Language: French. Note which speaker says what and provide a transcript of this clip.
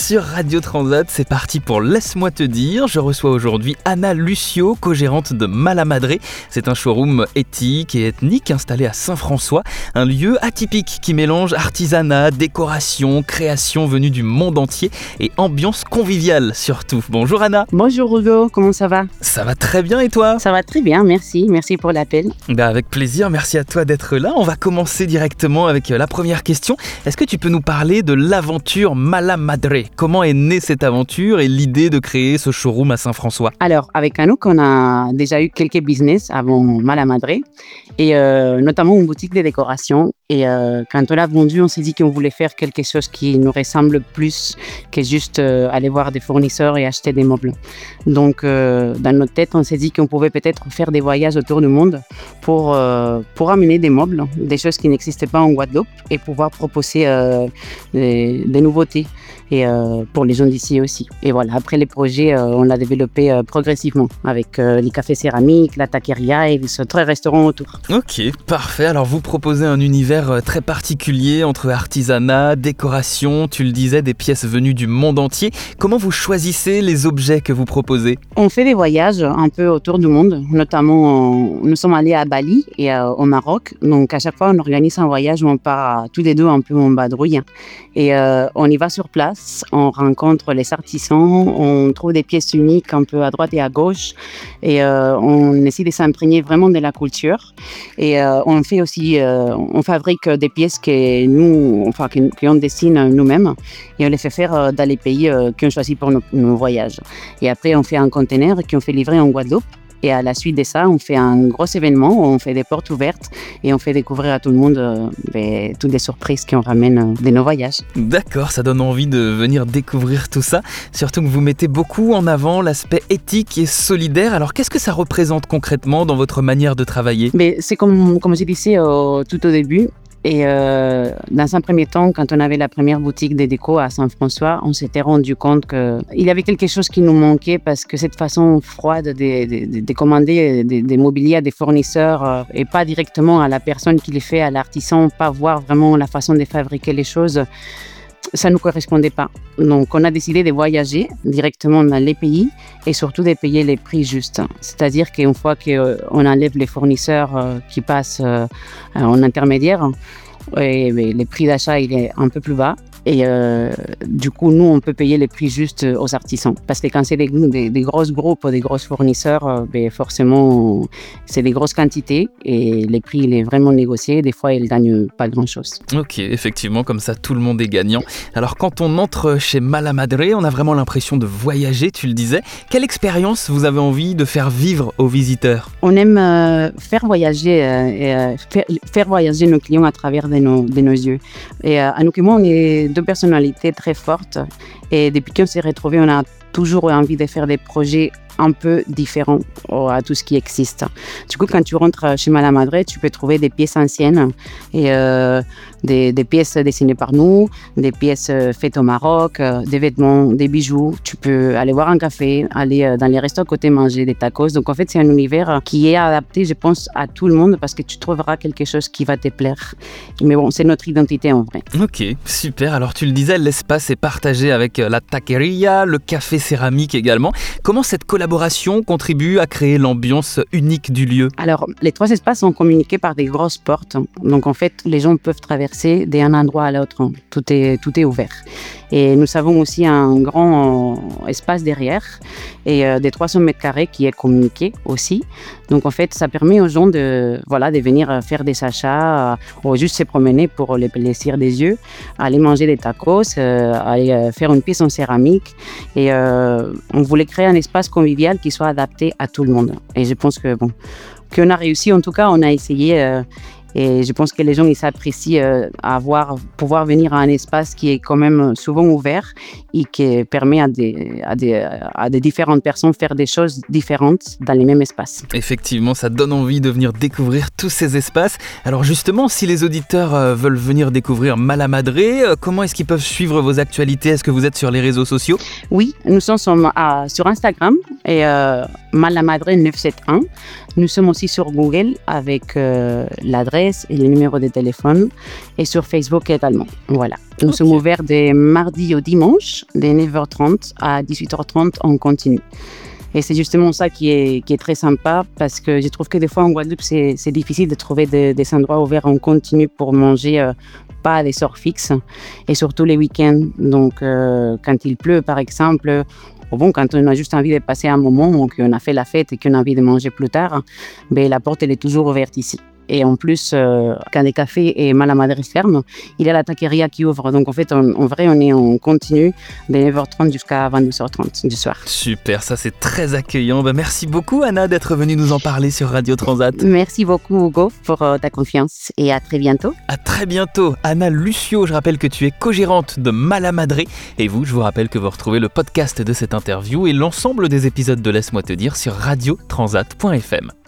Speaker 1: sur Radio Transat. C'est parti pour Laisse-moi te dire. Je reçois aujourd'hui Ana Lucio, co-gérante de Mala Madre. C'est un showroom éthique et ethnique installé à Saint-François. Un lieu atypique qui mélange artisanat, décoration, création venue du monde entier et ambiance conviviale surtout. Bonjour Ana.
Speaker 2: Bonjour Hugo, comment ça va?
Speaker 1: Ça va très bien et toi?
Speaker 2: Ça va très bien, merci. Merci pour l'appel.
Speaker 1: Avec plaisir, merci à toi d'être là. On va commencer directement avec la première question. Est-ce que tu peux nous parler de l'aventure Mala Madre? Comment est née cette aventure et l'idée de créer ce showroom à Saint-François?
Speaker 2: Alors, avec Anouk, on a déjà eu quelques business avant Mala Madre et notamment une boutique de décoration. Et quand on l'a vendu, on s'est dit qu'on voulait faire quelque chose qui nous ressemble plus que juste aller voir des fournisseurs et acheter des meubles. Donc, dans notre tête, on s'est dit qu'on pouvait peut-être faire des voyages autour du monde pour amener des meubles, des choses qui n'existaient pas en Guadeloupe et pouvoir proposer des nouveautés et pour les gens d'ici aussi. Et voilà, après les projets, on l'a développé progressivement avec les cafés céramiques, la taqueria et les autres restaurants autour.
Speaker 1: Ok, parfait. Alors vous proposez un univers très particulier entre artisanat, décoration, tu le disais, des pièces venues du monde entier. Comment vous choisissez les objets que vous proposez?
Speaker 2: On fait des voyages un peu autour du monde, notamment nous sommes allés à Bali et au Maroc. Donc à chaque fois, on organise un voyage où on part tous les deux un peu en badrouille. Et on y va sur place, on rencontre les artisans, on trouve des pièces uniques un peu à droite et à gauche et on essaie de s'imprégner vraiment de la culture. Et on fait aussi, on fabrique des pièces qu'on dessine nous-mêmes et on les fait faire dans les pays qu'on choisit pour nos voyages. Et après, on fait un conteneur qu'on fait livrer en Guadeloupe. Et à la suite de ça, on fait un gros événement où on fait des portes ouvertes et on fait découvrir à tout le monde toutes les surprises qu'on ramène de nos voyages.
Speaker 1: D'accord, ça donne envie de venir découvrir tout ça. Surtout que vous mettez beaucoup en avant l'aspect éthique et solidaire. Alors qu'est-ce que ça représente concrètement dans votre manière de travailler?
Speaker 2: Mais c'est comme je disais tout au début. Et dans un premier temps, quand on avait la première boutique de déco à Saint-François, on s'était rendu compte qu'il y avait quelque chose qui nous manquait parce que cette façon froide de commander des mobiliers à des fournisseurs et pas directement à la personne qui les fait, à l'artisan, pas voir vraiment la façon de fabriquer les choses, ça ne nous correspondait pas. Donc, on a décidé de voyager directement dans les pays et surtout de payer les prix justes. C'est-à-dire qu'une fois qu'on enlève les fournisseurs qui passent en intermédiaire, les prix d'achat il est un peu plus bas. Et du coup, nous, on peut payer les prix justes aux artisans. Parce que quand c'est des grosses groupes ou des gros fournisseurs, forcément, c'est des grosses quantités et les prix, il est vraiment négocié. Des fois, ils ne gagnent pas grand-chose.
Speaker 1: Ok, effectivement, comme ça, tout le monde est gagnant. Alors, quand on entre chez Mala Madre, on a vraiment l'impression de voyager, tu le disais. Quelle expérience vous avez envie de faire vivre aux visiteurs?
Speaker 2: On aime faire voyager nos clients à travers de nos yeux. Et Anouk et moi, on est deux personnalités très fortes et depuis qu'on s'est retrouvés, on a toujours eu envie de faire des projets un peu différents à tout ce qui existe. Du coup, quand tu rentres chez Mala Madre, tu peux trouver des pièces anciennes et des pièces dessinées par nous, des pièces faites au Maroc, des vêtements, des bijoux. Tu peux aller boire un café, aller dans les restos à côté manger des tacos. Donc en fait, c'est un univers qui est adapté, je pense, à tout le monde parce que tu trouveras quelque chose qui va te plaire. Mais bon, c'est notre identité en vrai.
Speaker 1: Ok, super. Alors tu le disais, l'espace est partagé avec la taqueria, le café céramique également. Comment cette collaboration contribue à créer l'ambiance unique du lieu? Alors,
Speaker 2: les trois espaces sont communiqués par des grosses portes. Donc, en fait, les gens peuvent traverser d'un endroit à l'autre. Tout est ouvert. Et nous avons aussi un grand espace derrière et des 300 mètres carrés qui est communiqué aussi. Donc, en fait, ça permet aux gens de venir faire des achats ou juste se promener pour le plaisir des yeux, aller manger des tacos, aller faire une pièce en céramique. Et on voulait créer un espace convivial qui soit adapté à tout le monde. Et je pense qu'on a réussi. En tout cas, on a essayé. Et je pense que les gens ils s'apprécient pouvoir venir à un espace qui est quand même souvent ouvert et qui permet à des différentes personnes de faire des choses différentes dans les mêmes espaces.
Speaker 1: Effectivement, ça donne envie de venir découvrir tous ces espaces. Alors justement, si les auditeurs veulent venir découvrir Mala Madre, comment est-ce qu'ils peuvent suivre vos actualités? Est-ce que vous êtes sur les réseaux sociaux?
Speaker 2: Oui, nous sommes sur Instagram et Mala Madre 971. Nous sommes aussi sur Google avec l'adresse et le numéro de téléphone et sur Facebook également. Voilà. Nous sommes ouverts des mardis au dimanche, de 9h30 à 18h30 en continu. Et c'est justement ça qui est très sympa parce que je trouve que des fois en Guadeloupe, c'est difficile de trouver des endroits ouverts en continu pour manger pas à des heures fixes et surtout les week-ends. Donc quand il pleut par exemple, quand on a juste envie de passer un moment ou qu'on a fait la fête et qu'on a envie de manger plus tard, la porte elle est toujours ouverte ici. Et en plus, quand les cafés et Malamadré ferment, il y a la taqueria qui ouvre. Donc en fait, en vrai, on est en continu de 9h30 jusqu'à 22h30 du soir.
Speaker 1: Super, ça c'est très accueillant. Merci beaucoup Anna d'être venue nous en parler sur Radio Transat.
Speaker 2: Merci beaucoup Hugo pour ta confiance et à très bientôt.
Speaker 1: À très bientôt. Anna Lucio, je rappelle que tu es co-gérante de Malamadré. Et vous, je vous rappelle que vous retrouvez le podcast de cette interview et l'ensemble des épisodes de Laisse-moi te dire sur radiotransat.fm.